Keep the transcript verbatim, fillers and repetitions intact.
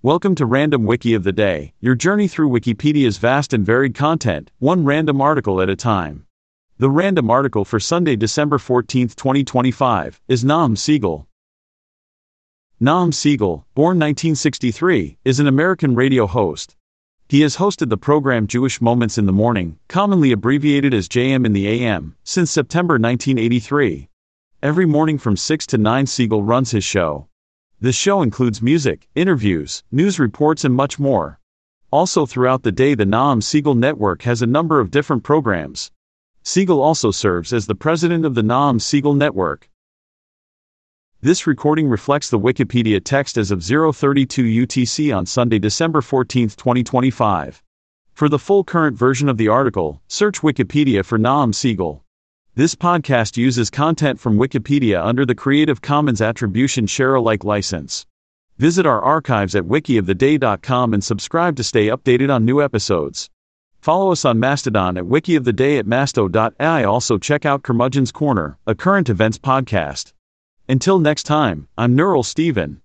Welcome to Random Wiki of the Day, your journey through Wikipedia's vast and varied content, one random article at a time. The random article for Sunday, December fourteenth, twenty twenty-five, is Nahum Siegel. Nahum Siegel, born nineteen sixty-three, is an American radio host. He has hosted the program Jewish Moments in the Morning, commonly abbreviated as J M in the A M, since September nineteen eighty-three. Every morning from six to nine, Siegel runs his show. The show includes music, interviews, news reports and much more. Also throughout the day, the Nahum Siegel Network has a number of different programs. Siegel also serves as the president of the Nahum Siegel Network. This recording reflects the Wikipedia text as of zero thirty-two U T C on Sunday, December fourteenth, twenty twenty-five. For the full current version of the article, search Wikipedia for Nahum Siegel. This podcast uses content from Wikipedia under the Creative Commons Attribution Share Alike license. Visit our archives at wiki of the day dot com and subscribe to stay updated on new episodes. Follow us on Mastodon at wikioftheday at masto dot a i. Also check out Curmudgeon's Corner, a current events podcast. Until next time, I'm Neural Steven.